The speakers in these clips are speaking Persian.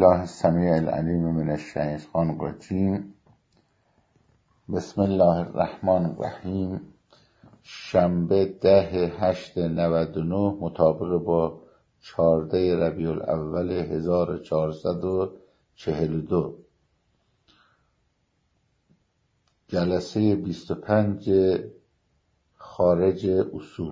بالله السمیع العلیم من الشیطان الرجیم. بسم الله الرحمن الرحیم. شنبه 10/8/99 مطابق با 14 ربیع الاول 1442. جلسه 25 خارج اصول.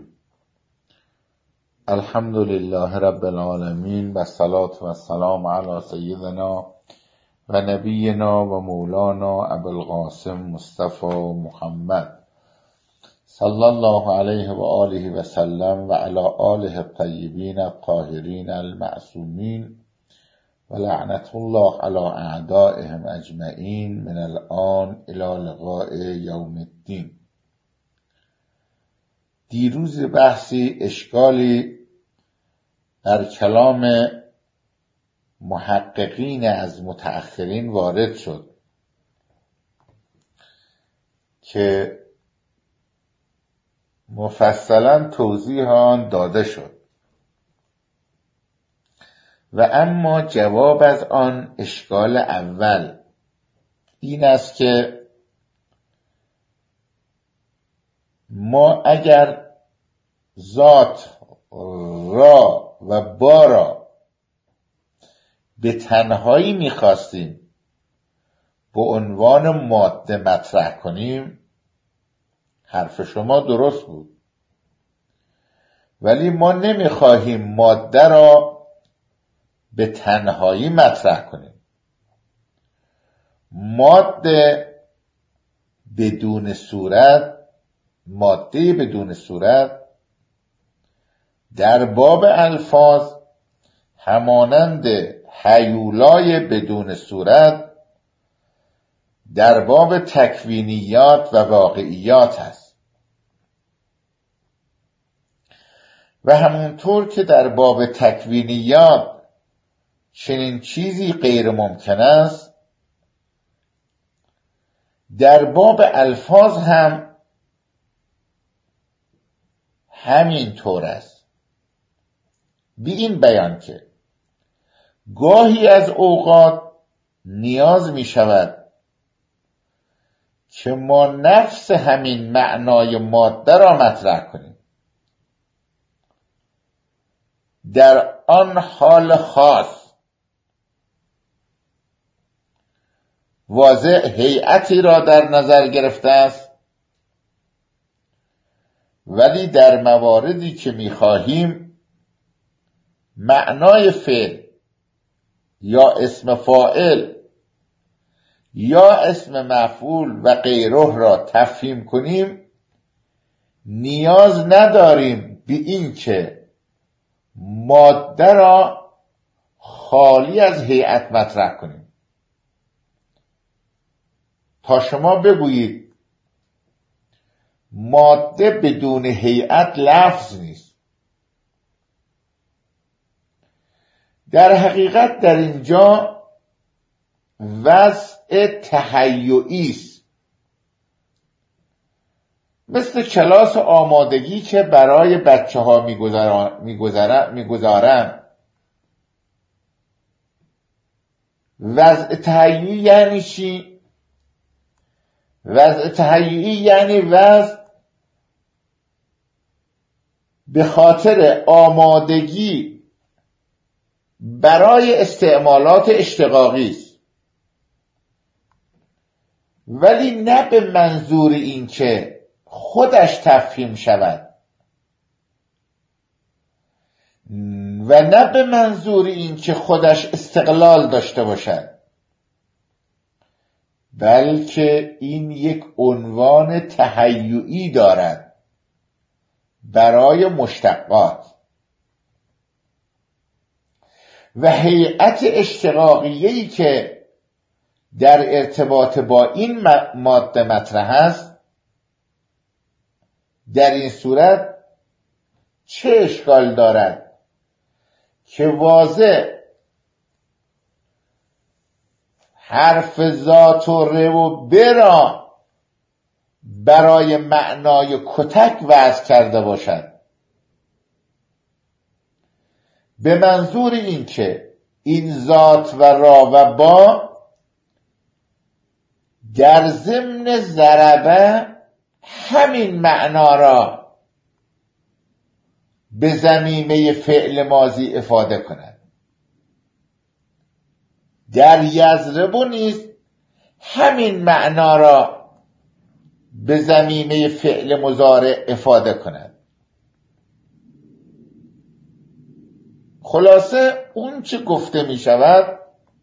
الحمد لله رب العالمین و الصلاة و السلام علی سیدنا و نبینا و مولانا ابوالقاسم مصطفی محمد صلی الله علیه و آله و سلم و علی آله الطیبین الطاهرین المعصومین و لعنت الله علی اعدائهم اجمعین من الان الی لقاء یوم الدین. دیروز بحثی اشکالی در کلام محققین از متأخرین وارد شد که مفصلا توضیح آن داده شد و اما جواب از آن اشکال اول این است که ما اگر ذات را و با را به تنهایی می‌خواستیم به عنوان ماده مطرح کنیم، حرف شما درست بود، ولی ما نمی‌خواهیم ماده را به تنهایی مطرح کنیم. ماده بدون صورت در باب الفاظ همانند هیولای بدون صورت در باب تکوینیات و واقعیات هست و همونطور که در باب تکوینیات چنین چیزی غیر ممکن است، در باب الفاظ هم همین طور است. بی این بیان که گاهی از اوقات نیاز می شود که ما نفس همین معنای ماده را مطرح کنیم. در آن حال خاص واضح هیئتی را در نظر گرفته است، ولی در مواردی که می خواهیم معنای فعل یا اسم فاعل یا اسم مفعول و غیره را تفهیم کنیم، نیاز نداریم به این که ماده را خالی از هیئت مطرح کنیم. تا شما بگویید ماده بدون هیئت لفظ نیست. در حقیقت در اینجا وضع تهیئی است، مثل کلاس آمادگی که برای بچه ها میگذارن. وضع تهیئی یعنی چی؟ وضع تهیئی یعنی وضع به خاطر آمادگی برای استعمالات اشتقاقی است، ولی نه به منظور این که خودش تفهیم شود و نه به منظور این که خودش استقلال داشته باشد، بلکه این یک عنوان تهیئی دارد برای مشتقات و هیئت اشتقاقیه‌ای که در ارتباط با این ماده مطرح است. در این صورت چه اشکال دارد که واضح حرف ذات و ر و برا برای معنای کتک وضع کرده باشد، به منظور این که این ذات و را و با در ضمن ضربه همین معنا را به ضمیمه فعل ماضی افاده کند. در یضرب نیز همین معنا را به ضمیمه فعل مضارع افاده کند. خلاصه اون چه گفته می شود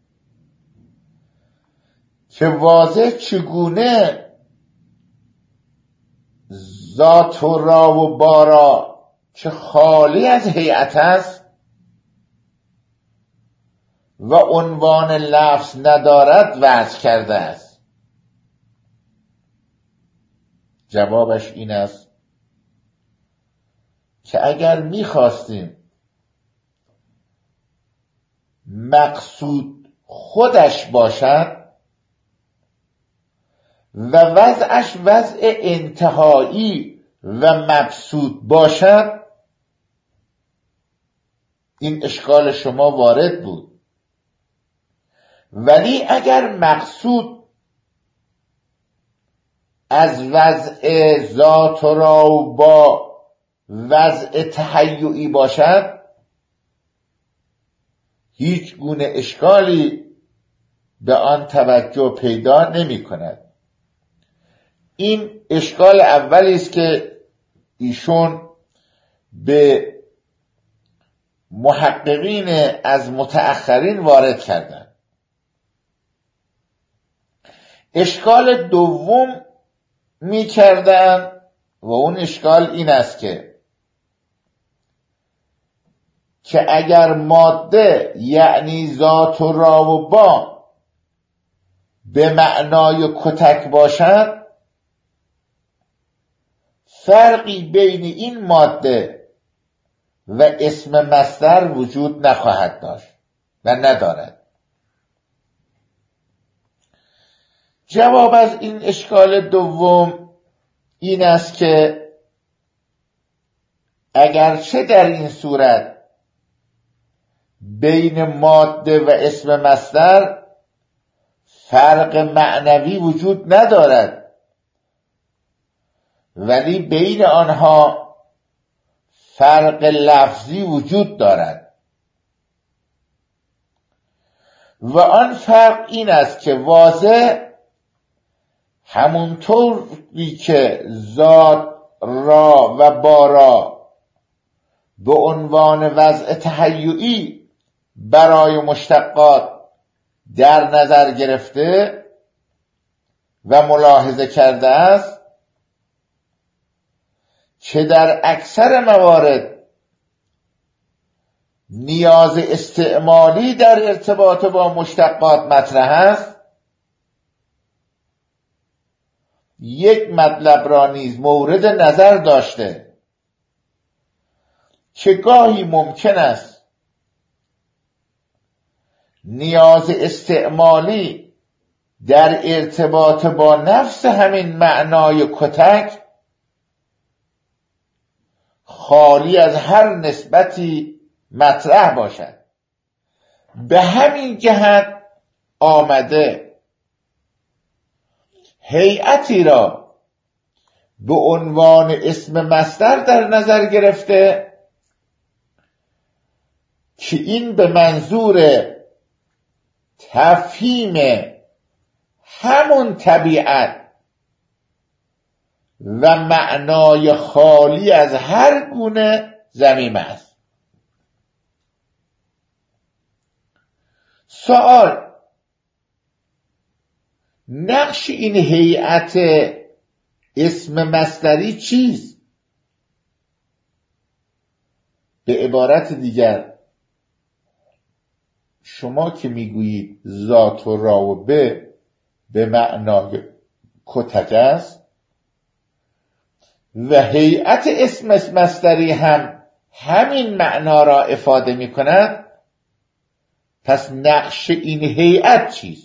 که واضح چگونه ذات و را و بارا که خالی از هیئت است و عنوان لفظ ندارد وضع کرده است. جوابش این است که اگر می‌خواستیم مقصود خودش باشد و وضعش وضع انتهایی و مبسوط باشد، این اشکال شما وارد بود. ولی اگر مقصود از وضع ذات را با وضع تهیئی باشد، هیچ گونه اشکالی به آن توجه پیدا نمی کند. این اشکال اولی است که ایشون به محققین از متأخرین وارد کردند. اشکال دوم می کردن و اون اشکال این است که اگر ماده یعنی ذات و را و با به معنای کتک باشد، فرقی بین این ماده و اسم مصدر وجود نخواهد داشت و ندارد. جواب از این اشکال دوم این است که اگرچه در این صورت بین ماده و اسم مصدر فرق معنوی وجود ندارد، ولی بین آنها فرق لفظی وجود دارد و آن فرق این است که واضح همونطوری که ذات را و بارا به عنوان وضع تهیئی برای مشتقات در نظر گرفته و ملاحظه کرده است، که در اکثر موارد نیاز استعمالی در ارتباط با مشتقات مطرح است، یک مطلب را نیز مورد نظر داشته که گاهی ممکن است نیاز استعمالی در ارتباط با نفس همین معنای کتک خالی از هر نسبتی مطرح باشد. به همین جهت آمده هیئتی را به عنوان اسم مصدر در نظر گرفته که این به منظور تفهیم همون طبیعت و معنای خالی از هر گونه ضمیمه است. سوال: نقش این هیئت اسم مصدری چیست؟ به عبارت دیگر، شما که میگویید ذات و را و به معنای کتک است و هیئت اسم مصدری هم همین معنا را افاده می کند، پس نقش این هیئت چیست؟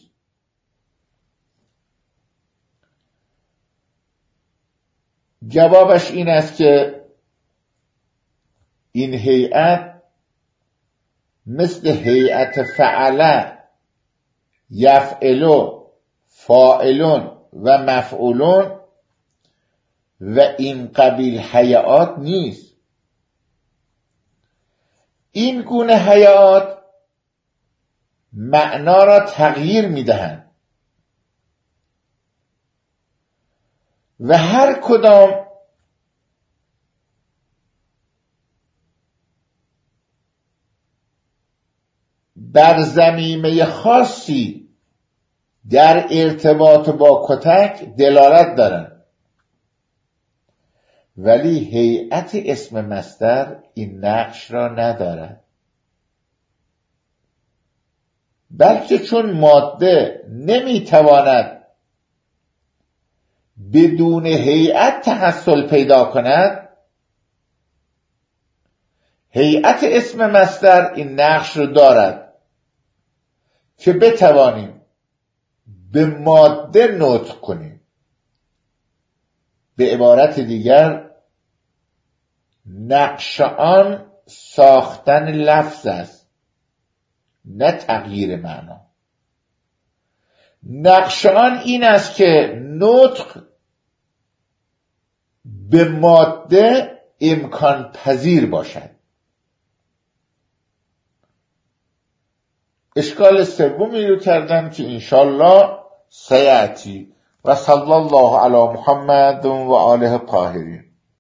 جوابش این است که این هیئت مثل هیئت فعله، یفعلو، فاعلون و مفعولون و این قبیل هیئات نیست. این گونه هیئات معنا را تغییر میدهند و هر کدام بر ضمیمه خاصی در ارتباط با کتک دلالت دارند، ولی هیئت اسم مصدر این نقش را ندارد، بلکه چون ماده نمیتواند بدون هیئت تحصل پیدا کند، هیئت اسم مصدر این نقش را دارد که بتوانیم به ماده نطق کنیم. به عبارت دیگر نقش آن ساختن لفظ است، نه تغییر معنا. نقش آن این است که نطق به ماده امکان پذیر باشد. اشکال سومی رو کردم که انشالله سیأتی و صلی الله علی محمد و آله الطاهرین.